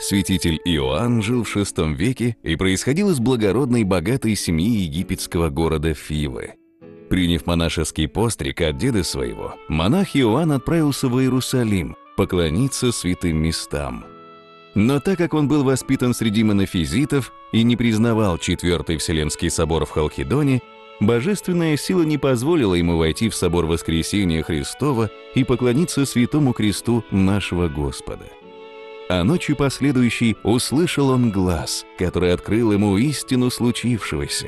Святитель Иоанн жил в VI веке и происходил из благородной богатой семьи египетского города Фивы. Приняв монашеский постриг от деда своего, монах Иоанн отправился в Иерусалим поклониться святым местам. Но так как он был воспитан среди монофизитов и не признавал Четвертый Вселенский собор в Халкидоне, божественная сила не позволила ему войти в собор Воскресения Христова и поклониться святому кресту нашего Господа. А ночью последующей услышал он глас, который открыл ему истину случившегося.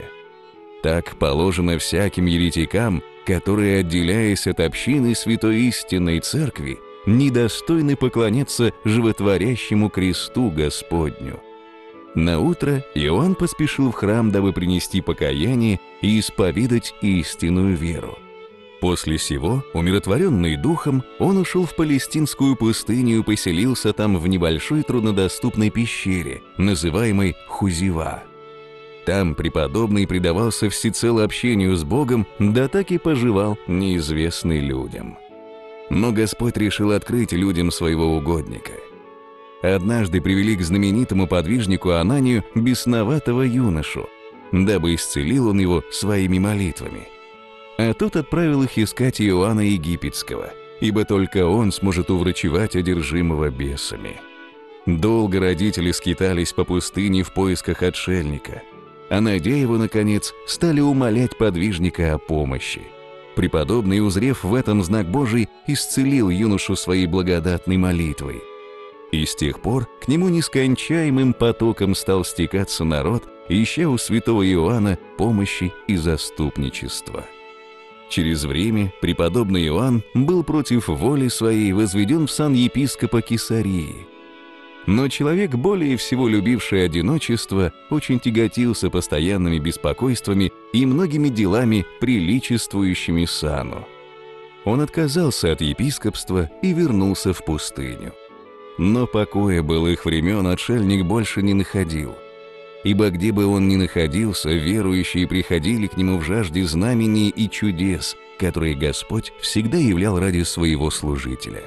Так положено всяким еретикам, которые, отделяясь от общины святой истинной церкви, недостойны поклоняться животворящему кресту Господню. Наутро Иоанн поспешил в храм, дабы принести покаяние и исповедать истинную веру. После сего, умиротворенный духом, он ушел в палестинскую пустыню и поселился там в небольшой труднодоступной пещере, называемой Хузива. Там преподобный предавался всецело общению с Богом, да так и поживал неизвестный людям. Но Господь решил открыть людям своего угодника. Однажды привели к знаменитому подвижнику Ананию бесноватого юношу, дабы исцелил он его своими молитвами. А тот отправил их искать Иоанна Египетского, ибо только он сможет уврачевать одержимого бесами. Долго родители скитались по пустыне в поисках отшельника, а найдя его, наконец, стали умолять подвижника о помощи. Преподобный, узрев в этом знак Божий, исцелил юношу своей благодатной молитвой. И с тех пор к нему нескончаемым потоком стал стекаться народ, ища у святого Иоанна помощи и заступничества. Через время преподобный Иоанн был против воли своей возведен в сан епископа Кесарии. Но человек, более всего любивший одиночество, очень тяготился постоянными беспокойствами и многими делами, приличествующими сану. Он отказался от епископства и вернулся в пустыню. Но покоя былых времен отшельник больше не находил. Ибо где бы он ни находился, верующие приходили к нему в жажде знамений и чудес, которые Господь всегда являл ради своего служителя.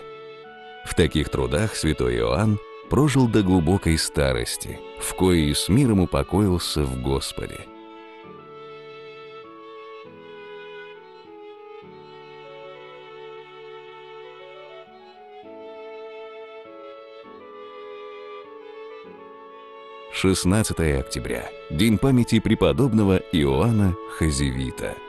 В таких трудах святой Иоанн прожил до глубокой старости, в коей с миром упокоился в Господе. «16 октября. День памяти преподобного Иоанна Хазевита».